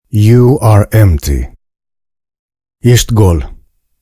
You are empty. Ești gol.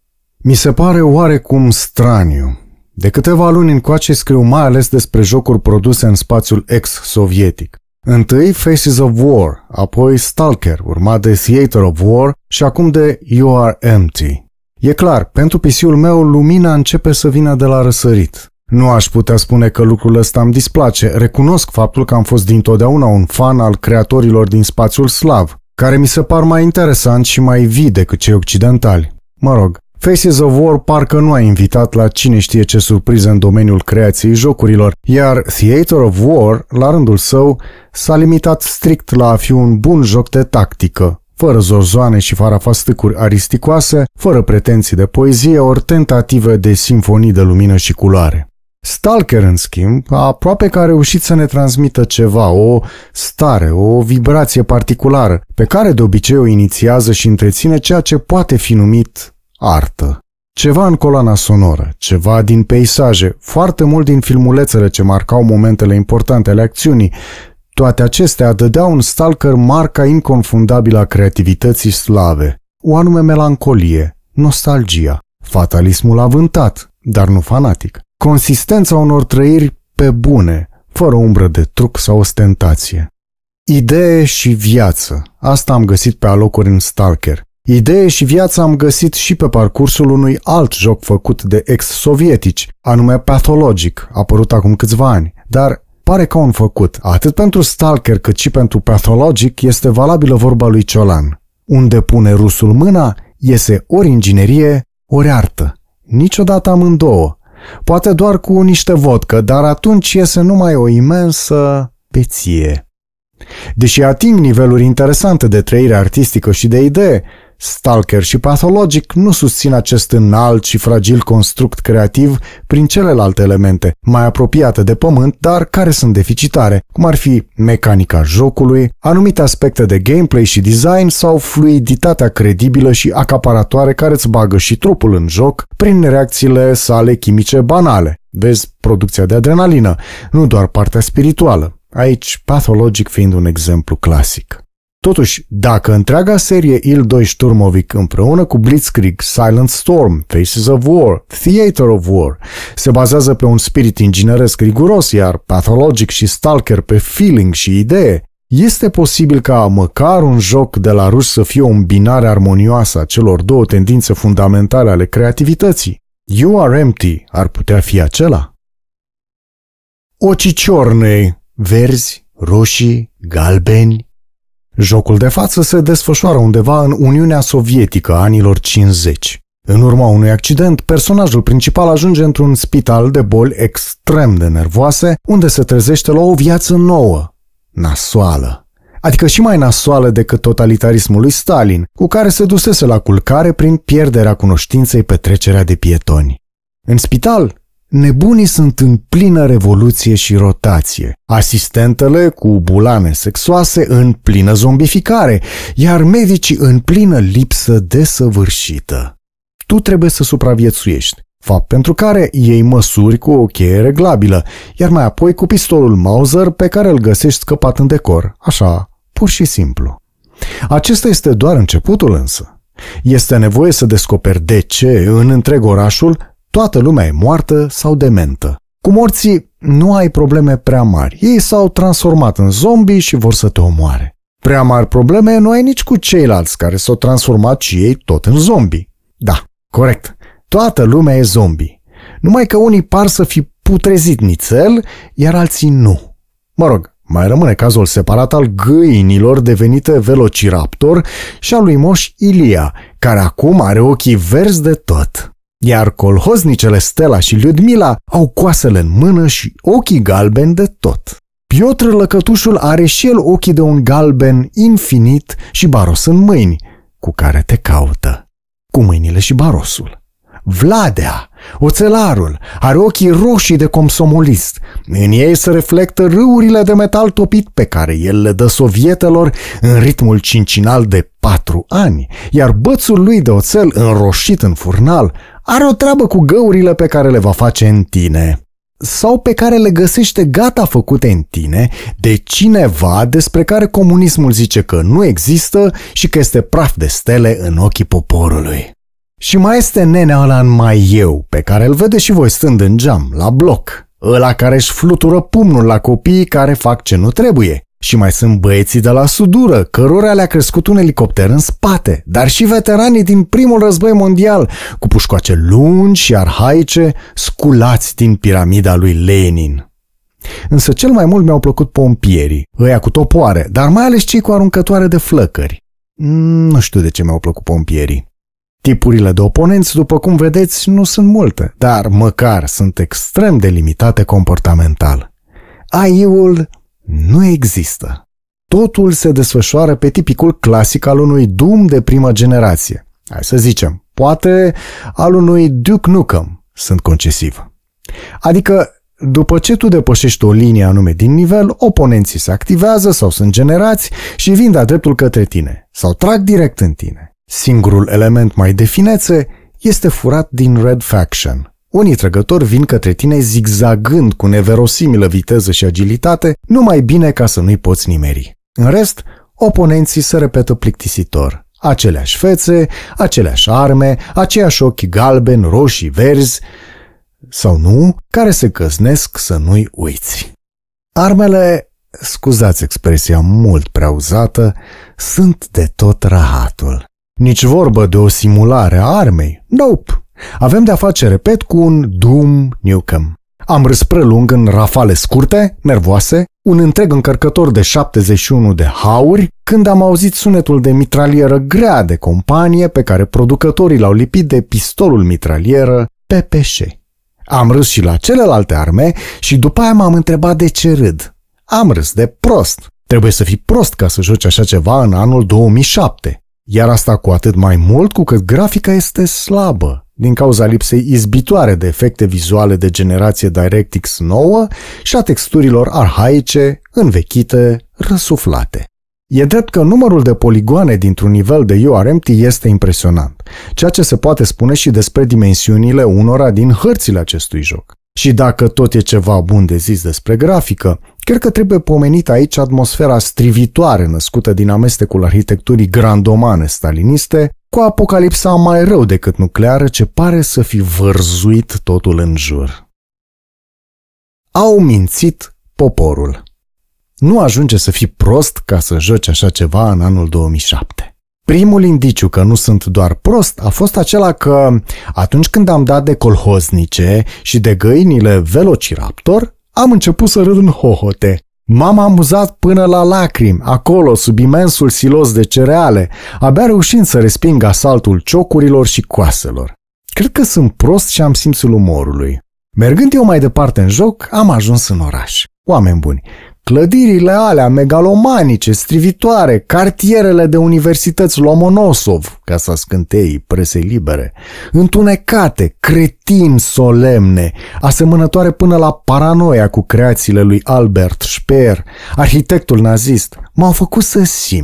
Mi se pare oarecum straniu. De câteva luni încoace scriu mai ales despre jocuri produse în spațiul ex-sovietic. Întâi Faces of War, apoi Stalker, urmat de Theater of War și acum de You Are Empty. E clar, pentru PC-ul meu lumina începe să vină de la răsărit. Nu aș putea spune că lucrul ăsta îmi displace. Recunosc faptul că am fost dintotdeauna un fan al creatorilor din spațiul slav, care mi se par mai interesanți și mai vii decât cei occidentali. Mă rog, Faces of War parcă nu a invitat la cine știe ce surprize în domeniul creației jocurilor, iar Theater of War, la rândul său, s-a limitat strict la a fi un bun joc de tactică, fără zorzoane și farafastâcuri aristicoase, fără pretenții de poezie ori tentative de simfonii de lumină și culoare. Stalker, în schimb, aproape că a reușit să ne transmită ceva, o stare, o vibrație particulară, pe care de obicei o inițiază și întreține ceea ce poate fi numit artă. Ceva în coloana sonoră, ceva din peisaje, foarte mult din filmulețele ce marcau momentele importante ale acțiunii. Toate acestea dădeau un Stalker marca inconfundabilă a creativității slave, o anume melancolie, nostalgia, fatalismul avântat, dar nu fanatic, consistența unor trăiri pe bune, fără umbră de truc sau ostentație. Idee și viață, asta am găsit pe alocuri în Stalker. Idee și viață am găsit și pe parcursul unui alt joc făcut de ex-sovietici, anume Pathologic, apărut acum câțiva ani, dar pare ca un făcut. Atât pentru Stalker cât și pentru Pathologic este valabilă vorba lui Ciolan. Unde pune rusul mâna, iese ori inginerie, ori artă. Niciodată amândouă. Poate doar cu niște vodcă, dar atunci iese numai o imensă beție. Deși ating niveluri interesante de trăire artistică și de idee, Stalker și Pathologic nu susțin acest înalt și fragil construct creativ prin celelalte elemente, mai apropiate de pământ, dar care sunt deficitare, cum ar fi mecanica jocului, anumite aspecte de gameplay și design sau fluiditatea credibilă și acaparatoare care îți bagă și trupul în joc prin reacțiile sale chimice banale. Vezi producția de adrenalină, nu doar partea spirituală. Aici Pathologic fiind un exemplu clasic. Totuși, dacă întreaga serie Il-2 Sturmovik împreună cu Blitzkrieg, Silent Storm, Faces of War, Theater of War se bazează pe un spirit ingineresc riguros, iar Pathologic și Stalker pe feeling și idee, este posibil ca măcar un joc de la ruși să fie o îmbinare armonioasă a celor două tendințe fundamentale ale creativității. You Are Empty ar putea fi acela? Ochii ciornei, verzi, roșii, galbeni. Jocul de față se desfășoară undeva în Uniunea Sovietică a anilor 50. În urma unui accident, personajul principal ajunge într-un spital de boli extrem de nervoase, unde se trezește la o viață nouă, nasoală. Adică și mai nasoală decât totalitarismul lui Stalin, cu care se dusese la culcare prin pierderea cunoștinței pe trecerea de pietoni. În spital, nebunii sunt în plină revoluție și rotație, asistentele cu bulane sexoase în plină zombificare, iar medicii în plină lipsă desăvârșită. Tu trebuie să supraviețuiești, fapt pentru care iei măsuri cu o cheie reglabilă, iar mai apoi cu pistolul Mauser pe care îl găsești scăpat în decor, așa, pur și simplu. Acesta este doar începutul însă. Este nevoie să descoperi de ce în întreg orașul toată lumea e moartă sau dementă. Cu morții nu ai probleme prea mari. Ei s-au transformat în zombi și vor să te omoare. Prea mari probleme nu ai nici cu ceilalți care s-au transformat și ei tot în zombi. Da, corect. Toată lumea e zombi. Numai că unii par să fi putrezit nițel, iar alții nu. Mă rog, mai rămâne cazul separat al găinilor devenite velociraptor și al lui Moș Ilia, care acum are ochii verzi de tot. Iar colhoznicele Stella și Lyudmila au coasele în mână și ochii galbeni de tot. Piotr Lăcătușul are și el ochii de un galben infinit și baros în mâini, cu care te caută. Cu mâinile și barosul. Vladea, oțelarul, are ochii roșii de comsomolist. În ei se reflectă râurile de metal topit pe care el le dă sovietelor în ritmul cincinal de 4 ani, iar bățul lui de oțel înroșit în furnal are o treabă cu găurile pe care le va face în tine. sau pe care le găsește gata făcute în tine de cineva despre care comunismul zice că nu există și că este praf de stele în ochii poporului. Și mai este nenea ăla în mai eu, pe care îl vede și voi stând în geam, la bloc, ăla care își flutură pumnul la copiii care fac ce nu trebuie. Și mai sunt băieții de la sudură, cărora le-a crescut un elicopter în spate, dar și veteranii din primul război mondial, cu pușcoace lungi și arhaice, sculați din piramida lui Lenin. Însă cel mai mult mi-au plăcut pompierii, ăia cu topoare, dar mai ales cei cu aruncătoare de flăcări. Nu știu de ce mi-au plăcut pompierii. Tipurile de oponenți, după cum vedeți, nu sunt multe, dar măcar sunt extrem de limitate comportamental. AI-ul nu există. Totul se desfășoară pe tipicul clasic al unui Doom de primă generație. Hai să zicem, poate al unui Duke Nukem, sunt concesiv. Adică, după ce tu depășești o linie anume din nivel, oponenții se activează sau sunt generați și vin de-a dreptul către tine sau trag direct în tine. Singurul element mai de finețe este furat din Red Faction. Unii trăgători vin către tine zigzagând cu neverosimilă viteză și agilitate, numai bine ca să nu-i poți nimeri. În rest, oponenții se repetă plictisitor. Aceleași fețe, aceleași arme, aceiași ochi galbeni, roșii, verzi, sau nu, care se căznesc să nu-i uiți. Armele, scuzați expresia mult prea uzată, sunt de tot rahatul. Nici vorbă de o simulare a armei. Nope. Avem de-a face, repet, cu un Doom Nukem. Am râs prelung în rafale scurte, nervoase, un întreg încărcător de 71 de hauri, când am auzit sunetul de mitralieră grea de companie pe care producătorii l-au lipit de pistolul mitralieră PPS. Am râs și la celelalte arme și după aia m-am întrebat de ce râd. Am râs de prost. Trebuie să fii prost ca să joci așa ceva în anul 2007. Iar asta cu atât mai mult cu cât grafica este slabă, din cauza lipsei izbitoare de efecte vizuale de generație DirectX 9 și a texturilor arhaice, învechite, răsuflate. E drept că numărul de poligoane dintr-un nivel de URMT este impresionant, ceea ce se poate spune și despre dimensiunile unora din hărțile acestui joc. Și dacă tot e ceva bun de zis despre grafică, cred că trebuie pomenit aici atmosfera strivitoare născută din amestecul arhitecturii grandomane staliniste cu apocalipsa mai rău decât nucleară ce pare să fi vărzuit totul în jur. Au mințit poporul. Nu ajunge să fii prost ca să joci așa ceva în anul 2007. Primul indiciu că nu sunt doar prost a fost acela că atunci când am dat de colhoznice și de găinile Velociraptor, am început să râd în hohote. M-am amuzat până la lacrimi, acolo, sub imensul silos de cereale, abia reușind să resping asaltul ciocurilor și coaselor. Cred că sunt prost și am simțul umorului. Mergând eu mai departe în joc, am ajuns în oraș. Oameni buni, clădirile alea megalomanice, strivitoare, cartierele de universități Lomonosov, ca să scântei presei libere, întunecate, cretin solemne, asemănătoare până la paranoia cu creațiile lui Albert Speer, arhitectul nazist, m-au făcut să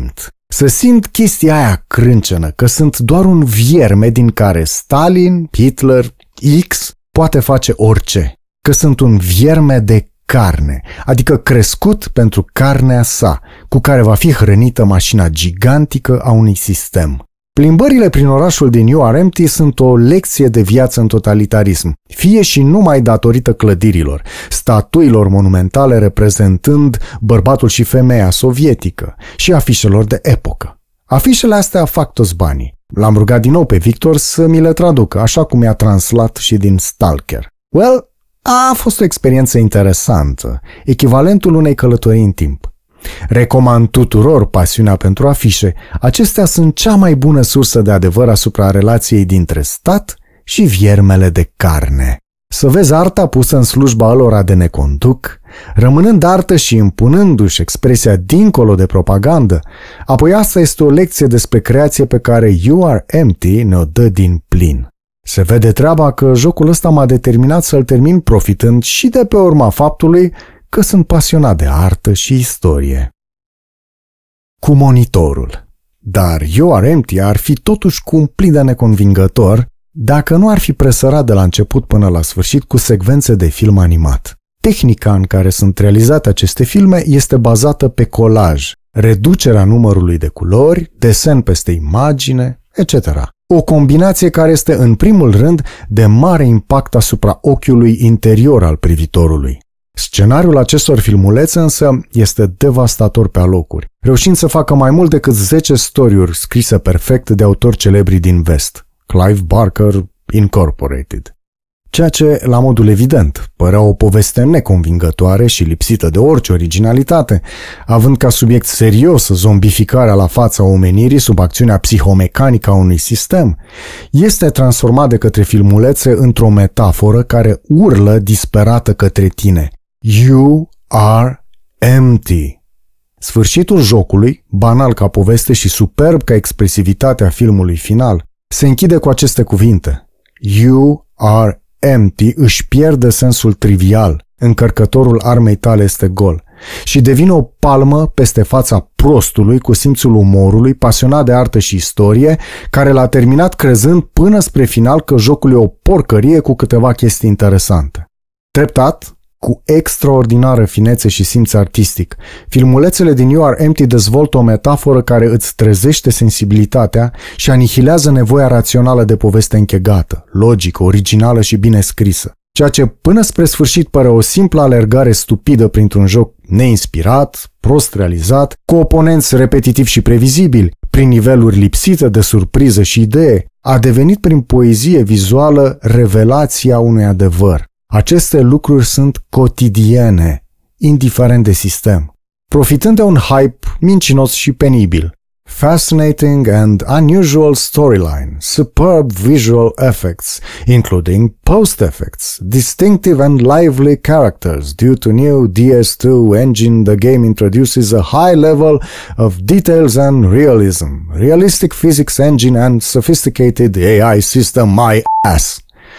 simt chestia aia crâncenă, că sunt doar un vierme din care Stalin, Hitler, X poate face orice, că sunt un vierme de carne, adică crescut pentru carnea sa, cu care va fi hrănită mașina gigantică a unui sistem. Plimbările prin orașul din URMT sunt o lecție de viață în totalitarism, fie și numai datorită clădirilor, statuilor monumentale reprezentând bărbatul și femeia sovietică și afișelor de epocă. Afișele astea fac toți banii. L-am rugat din nou pe Victor să mi le traducă, așa cum i-a translat și din Stalker. Well, a fost o experiență interesantă, echivalentul unei călătorii în timp. Recomand tuturor pasiunea pentru afișe. Acestea sunt cea mai bună sursă de adevăr asupra relației dintre stat și viermele de carne. Să vezi arta pusă în slujba alora de ne conduc, rămânând artă și impunându-și expresia dincolo de propagandă, apoi asta este o lecție despre creație pe care URMT ne-o dă din plin. Se vede treaba că jocul ăsta m-a determinat să-l termin profitând și de pe urma faptului că sunt pasionat de artă și istorie. Cu monitorul. Dar URMT ar fi totuși cumplit de neconvingător dacă nu ar fi presărat de la început până la sfârșit cu secvențe de film animat. Tehnica în care sunt realizate aceste filme este bazată pe colaj, reducerea numărului de culori, desen peste imagine, etc. O combinație care este în primul rând de mare impact asupra ochiului interior al privitorului. Scenariul acestor filmulețe însă este devastator pe alocuri, reușind să facă mai mult decât 10 story-uri scrise perfect de autori celebri din vest, Clive Barker Incorporated. Ceea ce, la modul evident, părea o poveste neconvingătoare și lipsită de orice originalitate, având ca subiect serios zombificarea la fața omenirii sub acțiunea psihomecanică a unui sistem, este transformat de către filmulețe într-o metaforă care urlă disperată către tine. You are empty. Sfârșitul jocului, banal ca poveste și superb ca expresivitatea filmului final, se închide cu aceste cuvinte. You are empty își pierde sensul trivial, încărcătorul armei tale este gol, și devine o palmă peste fața prostului cu simțul umorului, pasionat de artă și istorie, care l-a terminat crezând până spre final că jocul e o porcărie cu câteva chestii interesante. Treptat, cu extraordinară finețe și simț artistic, filmulețele din You Are Empty dezvoltă o metaforă care îți trezește sensibilitatea și anihilează nevoia rațională de poveste închegată, logică, originală și bine scrisă, ceea ce până spre sfârșit pare o simplă alergare stupidă printr-un joc neinspirat, prost realizat, cu oponenți repetitivi și previzibili, prin niveluri lipsite de surpriză și idee, a devenit prin poezie vizuală revelația unui adevăr. Aceste lucruri sunt cotidiene, indiferent de sistem, profitând de un hype mincinos și penibil. Fascinating and unusual storyline, superb visual effects, including post-effects, distinctive and lively characters. Due to new DS2 engine, the game introduces a high level of details and realism, realistic physics engine and sophisticated AI system, my ass.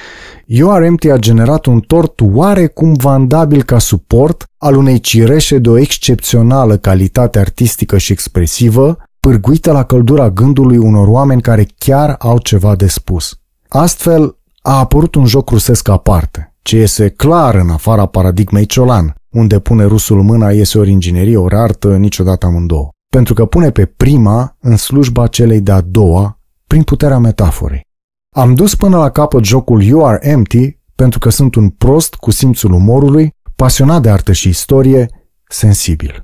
You Are Empty a generat un tort oarecum vandabil ca suport al unei cireșe de o excepțională calitate artistică și expresivă, pârguită la căldura gândului unor oameni care chiar au ceva de spus. Astfel, a apărut un joc rusesc aparte, ce iese clar în afara paradigmei ciolan, unde pune rusul mâna iese ori inginerie, ori artă, niciodată amândouă, pentru că pune pe prima în slujba celei de-a doua, prin puterea metaforei. Am dus până la capăt jocul You Are Empty pentru că sunt un prost cu simțul umorului, pasionat de artă și istorie, sensibil.